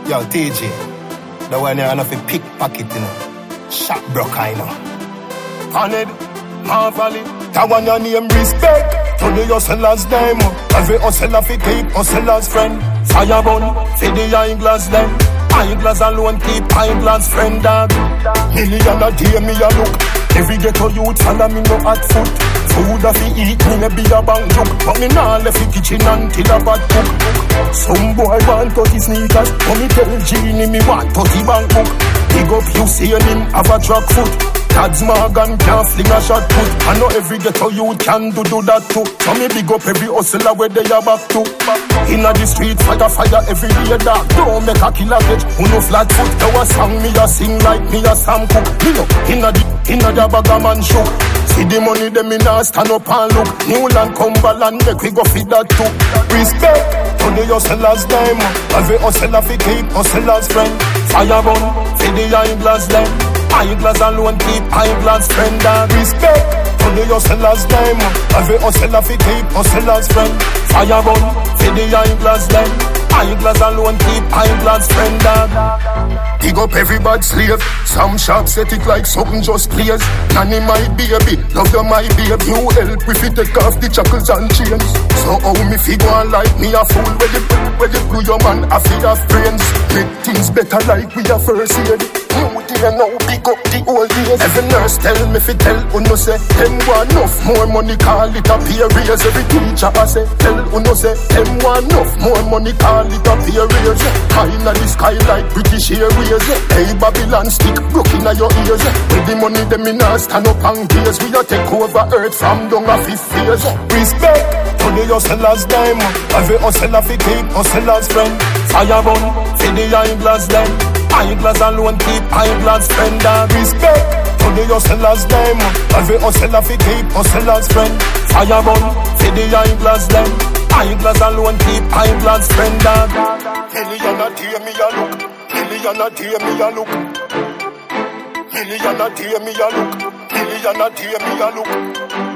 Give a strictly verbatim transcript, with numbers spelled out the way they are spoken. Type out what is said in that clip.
Yo, T J, the one you have to pickpocket, you know. Shot broke, I know. Paned, Marvally, that one your name respect. To the hustler's name. Every hustler fi keep hustler's friend. Firebun, fi the eyeglass then. Eyeglass alone keep eyeglass friend, dog. Million a day me a look. Every ghetto youth follow me no hot foot. Food a fi eat me maybe a bang joke. But me nah left the kitchen until a bad cook. Some boy want thirty sneakers. But me tell Genie me want thirty bank book. Big up you see him have a track foot. Dad's Morgan can't fling a shot put. I know every ghetto youth can do do that too. So me big up every hustler where they are back to. Inna the street fire fire every day dog. Don't make a killer get who no flat foot. Now a song me a sing like me a Sam Cook. Me know inna the inna the bag a man shook. See the money them me nah stand up and look. Newland Cumberland make we go feed that too. Respect to the hustlers them. Every hustler fi keep hustler's friend. Firebun fi the eyeglass them. Eyeglass alone keep eyeglass friend and respect to the hustlers them. Every hustler fi keep hustler's friend. Firebun fi the eyeglass them. Eyeglass alone keep eyeglass friend and dig up every bad slave. Some shops set it like something just plays. Nanny my baby, love you my baby. You help if you take off the shackles and chains. So how me figure on like me a fool. Where the where the glue your man a feed of brains. Make things better like we a first aid. New day now pick up the old days. Every nurse tell me fi tell uno say them want enough more money call it a pay raise. Every teacher I say tell uno say them want enough more money call it a pay raise. High inna the sky like British Airways. Hey Babylon stick broke inna your ears. With the money them in a stand up and gaze. We a take over earth from down a fifth phase. Respect to the hustlers them. Every hustler fi keep hustler's friend. Firebun fi the eyeglass them. Eyeglass alone keep eyeglass friend and respect to the hustlers them. Every hustler fi keep hustler's friend. Firebun fi the eyeglass them. Eyeglass alone keep eyeglass friend and million a day me a look. Million a day me a look. Million a day me a look. Million a day me a look.